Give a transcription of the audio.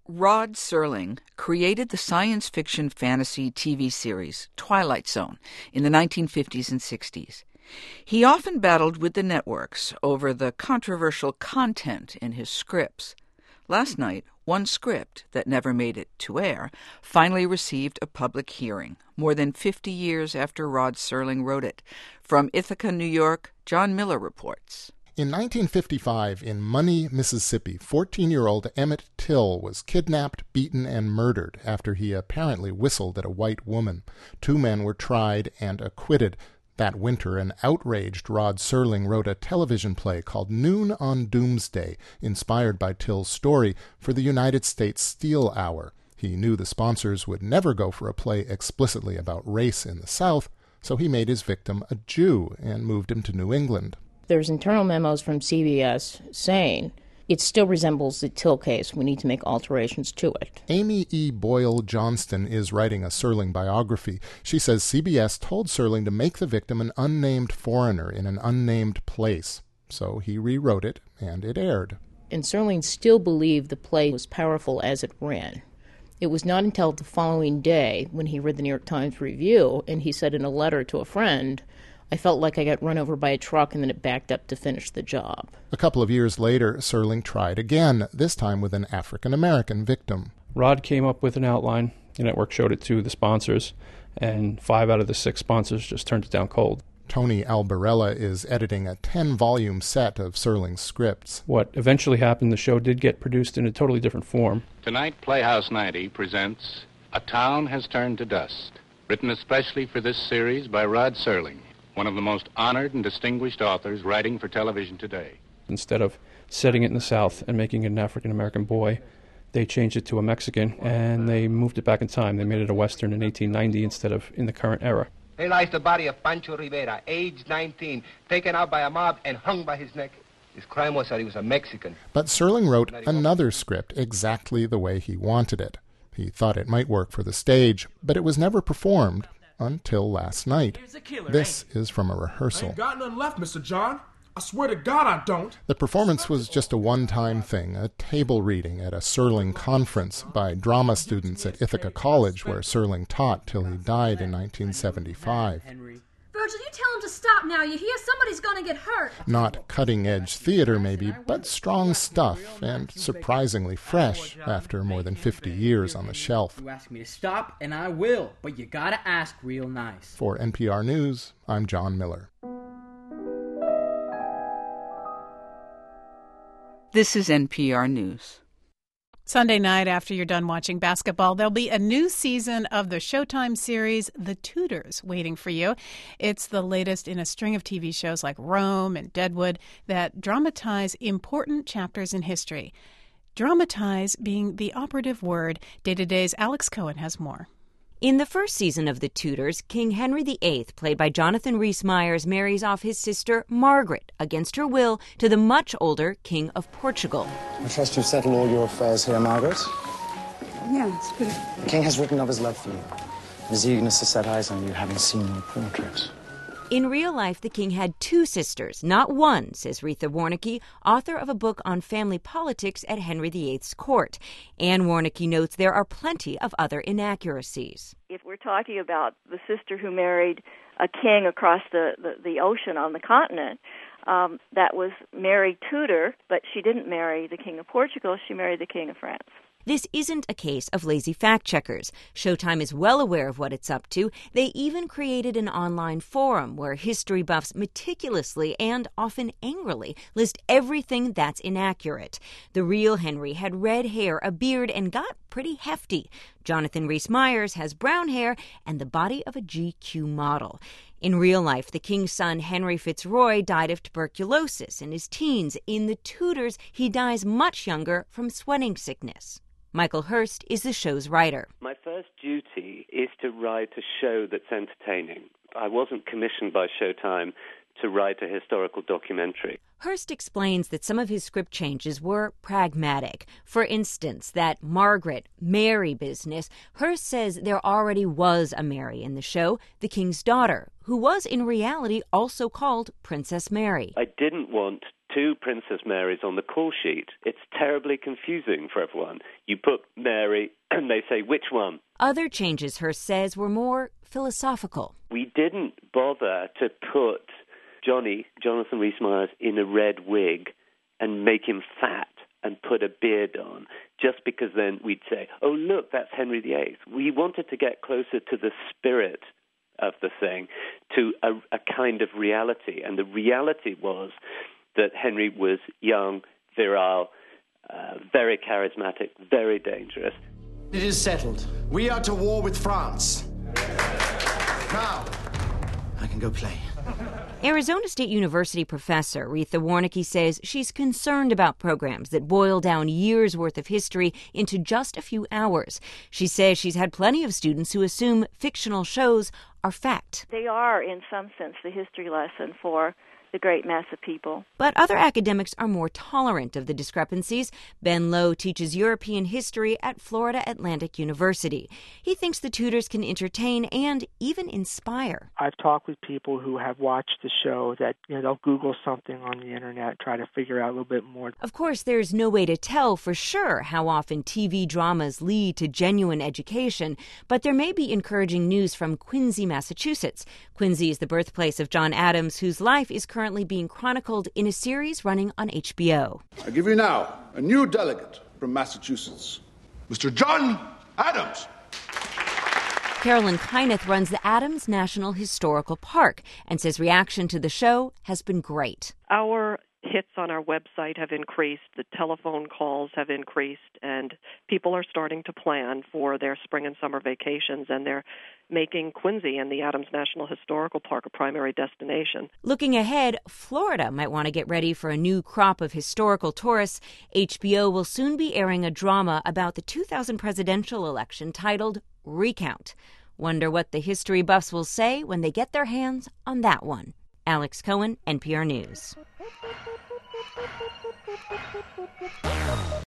Rod Serling created the science fiction fantasy TV series Twilight Zone in the 1950s and 60s. He often battled with the networks over the controversial content in his scripts. Last night, one script that never made it to air finally received a public hearing, more than 50 years after Rod Serling wrote it. From Ithaca, New York, John Miller reports. In 1955, in Money, Mississippi, 14-year-old Emmett Till was kidnapped, beaten, and murdered after he apparently whistled at a white woman. 2 men were tried and acquitted. That winter, an outraged Rod Serling wrote a television play called Noon on Doomsday, inspired by Till's story, for the United States Steel Hour. He knew the sponsors would never go for a play explicitly about race in the South, so he made his victim a Jew and moved him to New England. There's internal memos from CBS saying it still resembles the Till case. We need to make alterations to it. Amy E. Boyle Johnston is writing a Serling biography. She says CBS told Serling to make the victim an unnamed foreigner in an unnamed place. So he rewrote it, and it aired. And Serling still believed the play was powerful as it ran. It was not until the following day when he read the New York Times review, and he said in a letter to a friend, I felt like I got run over by a truck and then it backed up to finish the job. A couple of years later, Serling tried again, this time with an African-American victim. Rod came up with an outline. The network showed it to the sponsors, and 5 out of the 6 sponsors just turned it down cold. Tony Albarella is editing a 10-volume set of Serling's scripts. What eventually happened, the show did get produced in a totally different form. Tonight, Playhouse 90 presents A Town Has Turned to Dust, written especially for this series by Rod Serling, one of the most honored and distinguished authors writing for television today. Instead of setting it in the South and making it an African-American boy, they changed it to a Mexican, and they moved it back in time. They made it a Western in 1890 instead of in the current era. Here lies the body of Pancho Rivera, age 19, taken out by a mob and hung by his neck. His crime was that he was a Mexican. But Serling wrote another script exactly the way he wanted it. He thought it might work for the stage, but it was never performed until last night. This is from a rehearsal. I ain't got nothing left, Mr. John. I swear to God I don't. The performance was just a one-time thing, a table reading at a Serling conference by drama students at Ithaca College, where Serling taught till he died in 1975. Virgil, you tell him to stop now. You hear? Somebody's going to get hurt. Not cutting-edge theater, maybe, but strong stuff and surprisingly fresh after more than 50 years on the shelf. You ask me to stop, and I will, but you gotta ask real nice. For NPR News, I'm John Miller. This is NPR News. Sunday night, after you're done watching basketball, there'll be a new season of the Showtime series The Tudors waiting for you. It's the latest in a string of TV shows like Rome and Deadwood that dramatize important chapters in history. Dramatize being the operative word. Day to Day's Alex Cohen has more. In the first season of The Tudors, King Henry VIII, played by Jonathan Rhys-Meyers, marries off his sister Margaret, against her will, to the much older King of Portugal. I trust you've settled all your affairs here, Margaret? Yes, but... The King has written of his love for you, his eagerness to set eyes on you, having seen your portrait. In real life, the king had 2 sisters, not one, says Retha Warnicki, author of a book on family politics at Henry VIII's court. Anne Warnicki notes there are plenty of other inaccuracies. If we're talking about the sister who married a king across the ocean on the continent, that was Mary Tudor, but she didn't marry the King of Portugal, she married the King of France. This isn't a case of lazy fact-checkers. Showtime is well aware of what it's up to. They even created an online forum where history buffs meticulously and often angrily list everything that's inaccurate. The real Henry had red hair, a beard, and got pretty hefty. Jonathan Rhys-Meyers has brown hair and the body of a GQ model. In real life, the king's son, Henry Fitzroy, died of tuberculosis in his teens. In The Tudors, he dies much younger from sweating sickness. Michael Hurst is the show's writer. My first duty is to write a show that's entertaining. I wasn't commissioned by Showtime to write a historical documentary. Hearst explains that some of his script changes were pragmatic. For instance, that Margaret, Mary business, Hearst says there already was a Mary in the show, the king's daughter, who was in reality also called Princess Mary. I didn't want two Princess Marys on the call sheet. It's terribly confusing for everyone. You put Mary and they say, which one? Other changes, Hearst says, were more philosophical. We didn't bother to put Jonathan Rhys-Meyers, in a red wig and make him fat and put a beard on, just because then we'd say, oh, look, that's Henry VIII. We wanted to get closer to the spirit of the thing, to a kind of reality. And the reality was that Henry was young, virile, very charismatic, very dangerous. It is settled. We are to war with France. Now, I can go play. Arizona State University professor Retha Warnicki says she's concerned about programs that boil down years' worth of history into just a few hours. She says she's had plenty of students who assume fictional shows are fact. They are, in some sense, the history lesson for the great mass of people. But other academics are more tolerant of the discrepancies. Ben Lowe teaches European history at Florida Atlantic University. He thinks the Tudors can entertain and even inspire. I've talked with people who have watched the show that they'll Google something on the internet, try to figure out a little bit more. Of course, there's no way to tell for sure how often TV dramas lead to genuine education, but there may be encouraging news from Quincy, Massachusetts. Quincy is the birthplace of John Adams, whose life is currently being chronicled in a series running on HBO. I give you now a new delegate from Massachusetts, Mr. John Adams. Carolyn Kyneth runs the Adams National Historical Park and says reaction to the show has been great. Our hits on our website have increased, the telephone calls have increased, and people are starting to plan for their spring and summer vacations, and they're making Quincy and the Adams National Historical Park a primary destination. Looking ahead, Florida might want to get ready for a new crop of historical tourists. HBO will soon be airing a drama about the 2000 presidential election titled Recount. Wonder what the history buffs will say when they get their hands on that one. Alex Cohen, NPR News.